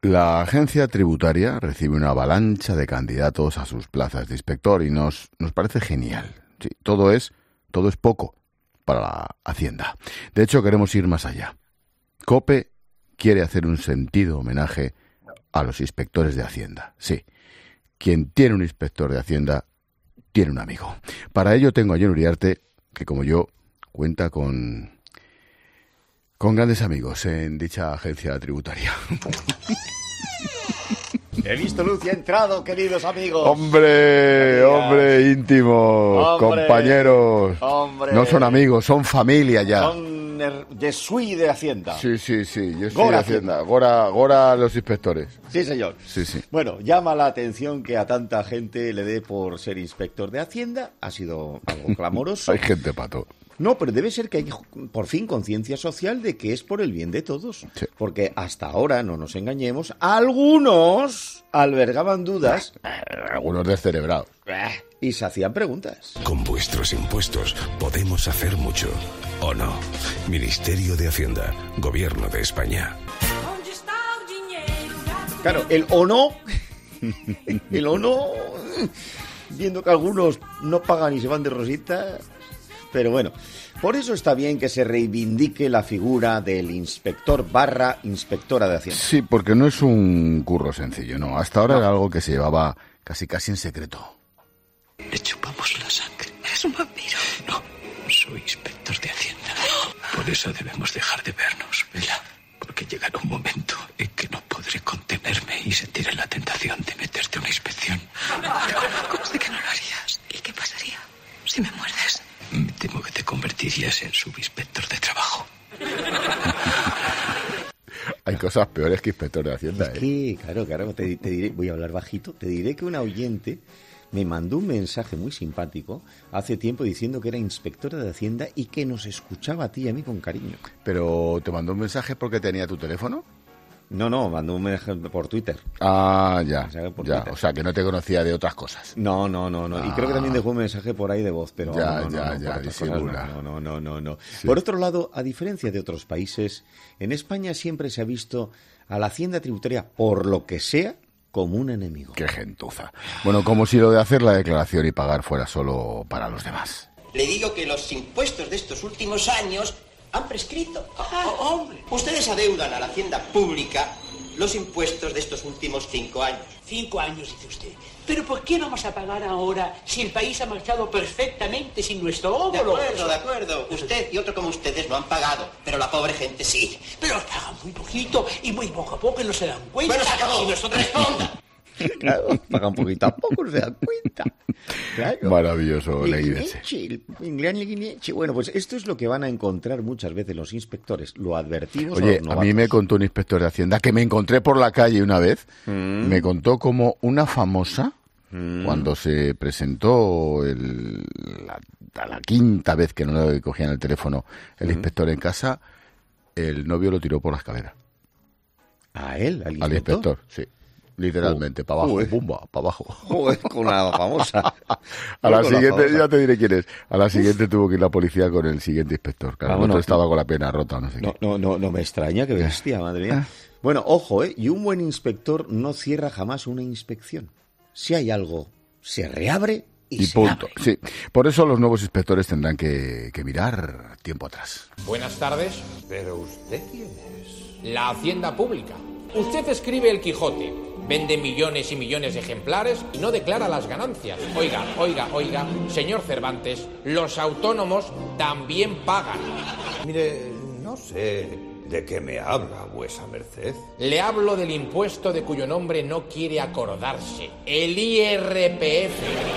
La agencia tributaria recibe una avalancha de candidatos a sus plazas de inspector y nos parece genial. Sí, todo es poco para la Hacienda. De hecho, queremos ir más allá. COPE quiere hacer un sentido homenaje a los inspectores de Hacienda. Sí, quien tiene un inspector de Hacienda tiene un amigo. Para ello tengo a Jon Uriarte, que como yo cuenta con grandes amigos en dicha agencia tributaria. He visto luz y he entrado, queridos amigos. Hombre íntimo, compañeros. Hombre. No son amigos, son familia ya. Son de Sui de Hacienda. Sí, yo soy de Hacienda. Gora los inspectores. Sí, señor. Sí. Bueno, llama la atención que a tanta gente le dé por ser inspector de Hacienda. Ha sido algo clamoroso. Hay gente pato. No, pero debe ser que hay por fin conciencia social de que es por el bien de todos. Sí. Porque hasta ahora, no nos engañemos, algunos albergaban dudas. Algunos descerebrados. Y se hacían preguntas. Con vuestros impuestos podemos hacer mucho. ¿O no? Ministerio de Hacienda, Gobierno de España. Claro, el o no, viendo que algunos no pagan y se van de rosita. Pero bueno, por eso está bien que se reivindique la figura del inspector / inspectora de Hacienda. Sí, porque no es un curro sencillo, no. Hasta ahora era algo que se llevaba casi en secreto. Le chupamos la sangre. ¿Es un vampiro? No, soy inspector de Hacienda. Por eso debemos dejar de vernos, ¿verdad? Porque llegará un momento en que no podré contenerme y sentiré la tentación de meterte una inspección. ¿Cómo sé que no lo harías? ¿Y qué pasaría si me muerdes? Me temo que te convertirías en subinspector de trabajo. Hay cosas peores que inspector de Hacienda. Es que, claro, te diré, voy a hablar bajito, te diré que una oyente me mandó un mensaje muy simpático hace tiempo diciendo que era inspectora de Hacienda y que nos escuchaba a ti y a mí con cariño. ¿Pero te mandó un mensaje porque tenía tu teléfono? No, mandó un mensaje por Twitter. Ah, ya. Twitter. O sea, que no te conocía de otras cosas. No. Y creo que también dejó un mensaje por ahí de voz, pero disimula. No. Sí. Por otro lado, a diferencia de otros países, en España siempre se ha visto a la Hacienda tributaria, por lo que sea, como un enemigo. Qué gentuza. Bueno, como si lo de hacer la declaración y pagar fuera solo para los demás. Le digo que los impuestos de estos últimos años han prescrito. Hombre, ustedes adeudan a la hacienda pública los impuestos de estos últimos 5 años. 5 años, dice usted. ¿Pero por qué vamos a pagar ahora si el país ha marchado perfectamente sin nuestro óvulo? De acuerdo. Usted y otro como ustedes no han pagado, pero la pobre gente sí. Pero pagan muy poquito y muy poco a poco no se dan cuenta. Bueno, se acabó. Si nosotros responda. Claro, pagan poquito a poco, no se dan cuenta. Claro. Maravilloso, Leguineche. Bueno, pues esto es lo que van a encontrar muchas veces los inspectores. Lo advertimos. Oye, a mí me contó un inspector de Hacienda que me encontré por la calle una vez. Me contó como una famosa, cuando se presentó a la quinta vez que no le cogían el teléfono el inspector en casa, el novio lo tiró por la escalera. ¿A él? Al inspector, sí. Literalmente, para abajo, pumba, para abajo. Con la famosa. A la siguiente, ya te diré quién es. A la siguiente tuvo que ir la policía con el siguiente inspector. Claro, el otro estaba con la pena rota, no sé qué. No me extraña, que bestia, madre mía. Bueno, ojo, y un buen inspector no cierra jamás una inspección. Si hay algo, se reabre y se punto. abre. Sí, por eso los nuevos inspectores tendrán que mirar tiempo atrás. Buenas tardes. ¿Pero usted quién es? La Hacienda Pública. Usted escribe El Quijote, vende millones y millones de ejemplares y no declara las ganancias. Oiga, señor Cervantes, los autónomos también pagan. Mire, no sé de qué me habla vuesa merced. Le hablo del impuesto de cuyo nombre no quiere acordarse, el IRPF.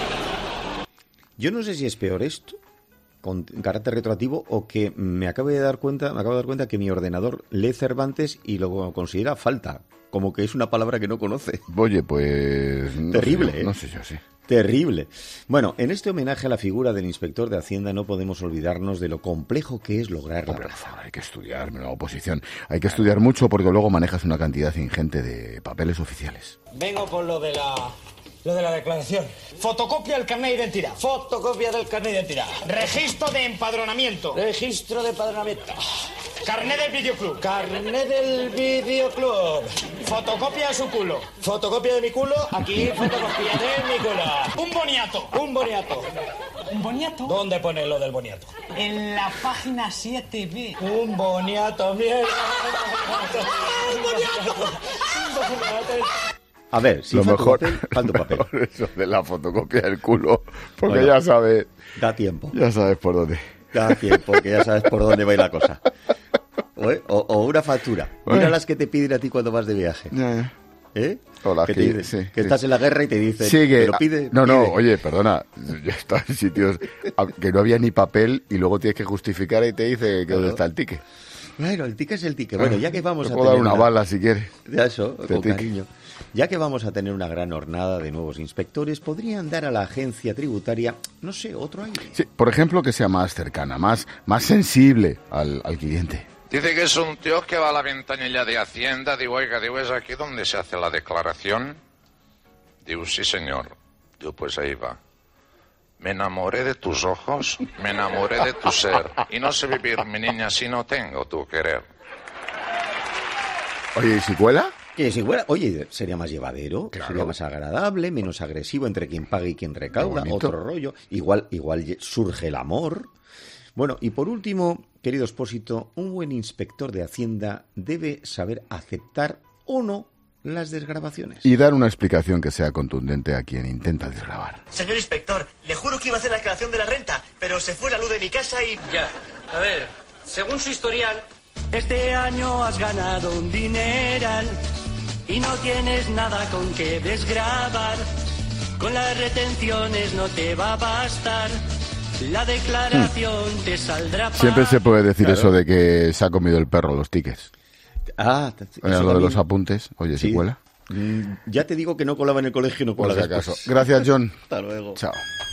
Yo no sé si es peor esto, con carácter retroactivo, o que me acabo de dar cuenta que mi ordenador lee Cervantes y lo considera falta, como que es una palabra que no conoce. Oye, pues... Terrible, No sé yo, sí. Terrible. Bueno, en este homenaje a la figura del inspector de Hacienda no podemos olvidarnos de lo complejo que es lograr la plaza. Hay que estudiar, la oposición. Hay que estudiar mucho porque luego manejas una cantidad ingente de papeles oficiales. Vengo con lo de la Lo de la declaración. Fotocopia del carnet de identidad. Fotocopia del carnet de identidad. Registro de empadronamiento. Registro de empadronamiento. Carnet del videoclub. Carnet del videoclub. Fotocopia de su culo. Fotocopia de mi culo. Aquí, fotocopia de mi culo. Un boniato. Un boniato. ¿Un boniato? ¿Dónde pone lo del boniato? En la página 7B. Un boniato, mierda. ¡Un boniato! A ver, si lo falta mejor, papel, falta papel. Eso de la fotocopia del culo, porque Bueno, ya sabes. Da tiempo. Ya sabes por dónde. Da tiempo, porque ya sabes por dónde va a ir la cosa. O una factura. Mira las que te piden a ti cuando vas de viaje. Ya. ¿Eh? O las que te que- dicen, sí, que sí. estás en la guerra y te dicen, Sí, que, pero pide. no, pide. oye, perdona, yo he estado en sitios que no había ni papel y luego tienes que justificar y te dice que dónde está el ticket. Bueno, el ticket es el ticket. Bueno, ya que vamos Te a puedo dar tener una bala si quieres. Ya eso, De con ticket. cariño. Ya que vamos a tener una gran hornada de nuevos inspectores, podrían dar a la agencia tributaria, no sé, otro aire. Sí, por ejemplo, que sea más cercana, más sensible al cliente. Dice que es un tío que va a la ventanilla de Hacienda. Digo, oiga, digo, ¿es aquí donde se hace la declaración? Digo, sí, señor. Digo, pues ahí va. Me enamoré de tus ojos, me enamoré de tu ser. Y no sé vivir, mi niña, si no tengo tu querer. Oye, ¿y si cuela? Que si fuera, oye, sería más llevadero, Claro. sería más agradable, menos agresivo entre quien paga y quien recauda, Qué bonito. otro rollo. Igual surge el amor. Bueno, y por último, querido Expósito, un buen inspector de Hacienda debe saber aceptar o no las desgravaciones. Y dar una explicación que sea contundente a quien intenta desgravar. Señor inspector, le juro que iba a hacer la declaración de la renta, pero se fue la luz de mi casa y... Ya, a ver, según su historial... Este año has ganado un dineral y no tienes nada con que desgravar. Con las retenciones no te va a bastar. La declaración te saldrá para... Siempre se puede decir Claro. eso de que se ha comido el perro los tickets. Ah, Lo de los apuntes. Oye, Sí. ¿si cuela? Ya te digo que no colaba en el colegio, no Por cola si después. acaso. Gracias, John. Hasta luego. Chao.